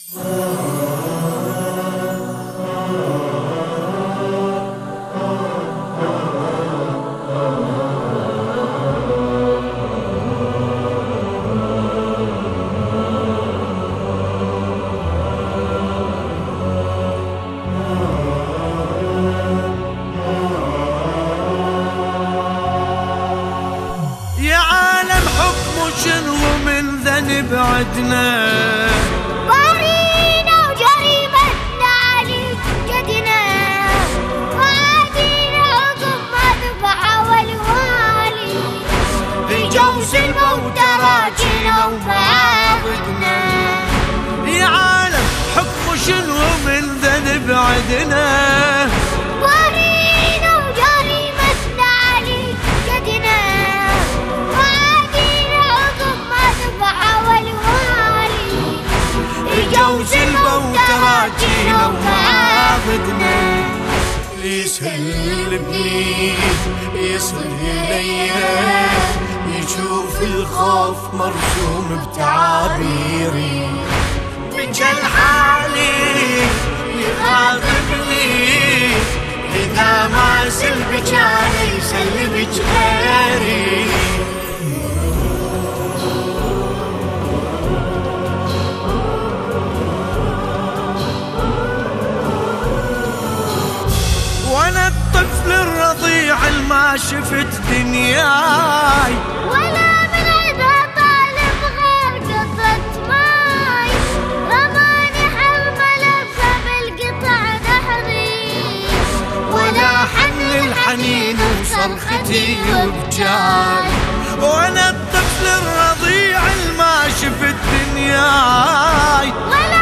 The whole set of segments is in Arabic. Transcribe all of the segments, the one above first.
شنو من ذنب عدنا بارينا وجريمتنا علي جدنا وعادينا عقب ما ذبح والوالي في جوز الموت راجنا ومعابدنا. يا عالم حكم شنو من ذنب عدنا جوز الموت راجينا ومعابدنا. يسهل بني يصل ليا يشوف الخوف مرسوم بتعابيري من جل حالي يخاطبني إذا ما سلبك أنا يسلبك غيري. وانا الطفل الرضيع ما شفت دنياي ولا من عدا طالب غير قطة ماي رماني حرملة بالقطع نهري ولا حن الحنين وصرختي وبجاي. وانا الطفل الرضيع ما شفت دنياي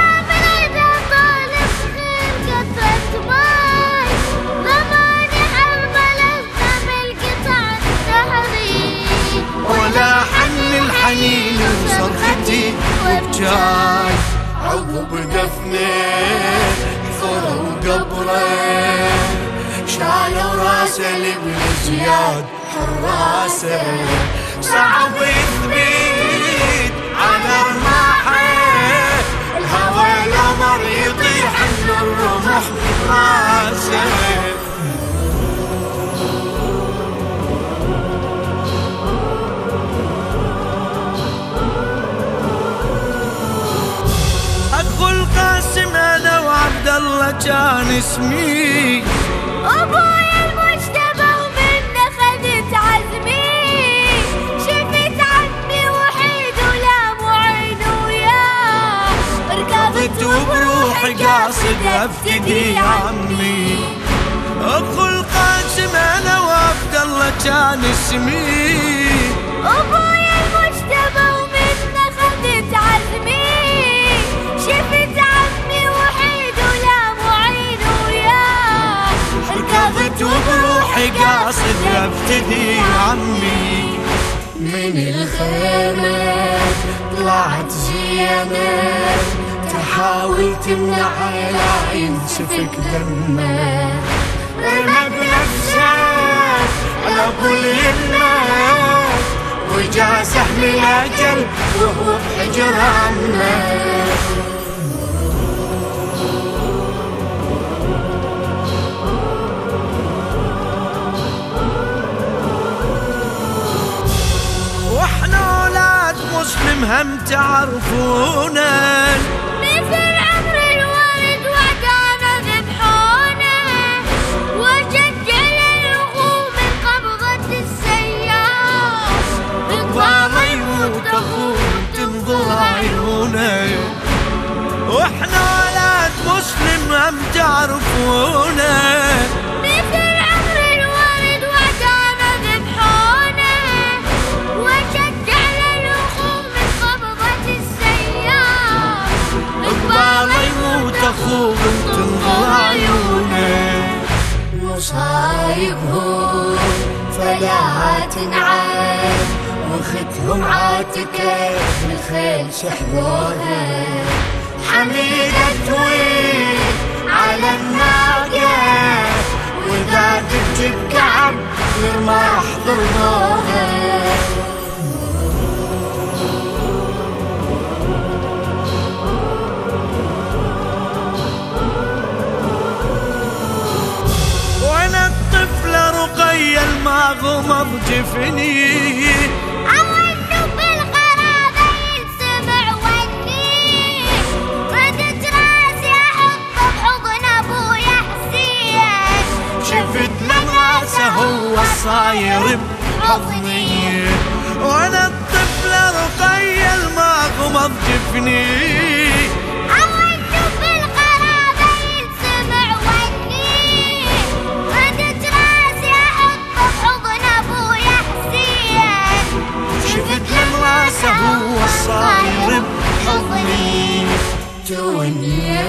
حنين وصرختي وبجاي. عقب دفنه ثروا قبره شالوا راسه لابن زياد حراسه صعب يثبت على رماحه الهوى القمر يطيح من الرمح راسه. القاسم انا وعبد الله كان اسمي ابويا المجتبى ومنه خذت عزمي شفت عمي وحيد ولا معين وياه ركضت وبروحي قاصد افتدي عمي. اخو القاسم انا وعبد الله كان اسمي ابويا المجتبى ومنه خذت عزمي شفت عمي وحيد ولا معين وياه ركضت وبروحي قاصد افتدي عمي. من الخيمة طلعت زينب تحاول تمنع لا ينسفك دمه رمى بنفسه على ابو اليمنى وجا سهم الاجل وهو بحجر عمه. واحنا اولاد مسلم هم تعرفونا مثل عمر الورد وعدانا ذبحونا وجدل الوغو من قبضة السياف بالضارة يموت اخوه تنظر عيونه. واحنا اولاد مسلم هم تعرفونا مثل عمر الورد وعدانا ذبحونا وجدل الوغو من قبضة السياف بالضارة يموت اخوه تنظر عيونه. مصايبهم فلا تنعاد واختهم عاتكة بالخيل سحبوها حميدة تويل على الناقة وإذا تجيب كعب للرماح ضربوها. غمض جفني. أونوا بالغرابة ينسمع وني، ردت راسي أحطه بحضن أبويا حسين. شفت لماسه هو صاير بحضني، وانا الطفل رقية ما غمض جفني. أونوا بالغرابة ينسمع وني، ردت راسي أحطه بحضن أبويا حسين. شفت لماسه هو صاير بحضني. توني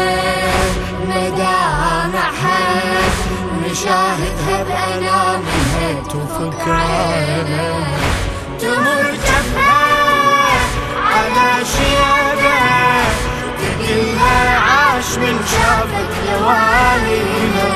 مدامعها نشاهدها بأنامها وفكرها، تمر جبهة على شيابه، تقلها عاش من شافت لوالينا.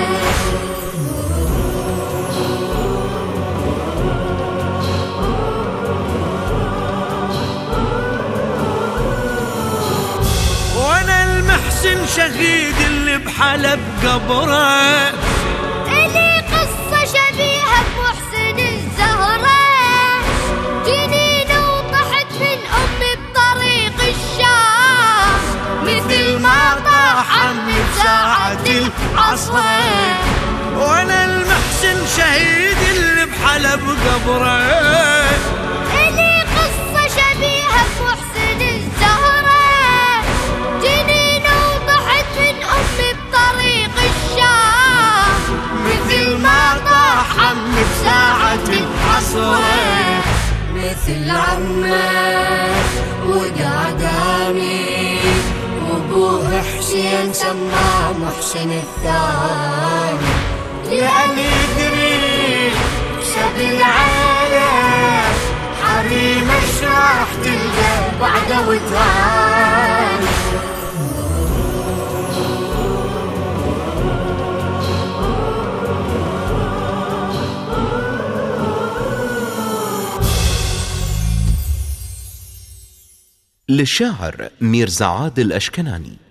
وانا المحسن شهيد اللي بحلب قبره، إلي قصة شبيهة بمحسن الزهرة، جنين وطحت من أمي بطريق الشام، مثل ما طاح عمي بساعة العصر. وانا المحسن شهيد اللي بحلب قبره، إلي قصة شبيهة بمحسن الزهرة، جنين وطحت من أمي بطريق الشام، مثل ما طاح عمي بساعة العصر. مثل عمه ودعداني، وابوه حسين سماه محسن الثاني، لأن يدري كسب العالم حريم ايش راح تلقى بعده وتران. للشاعر ميرزا عادل أشكناني.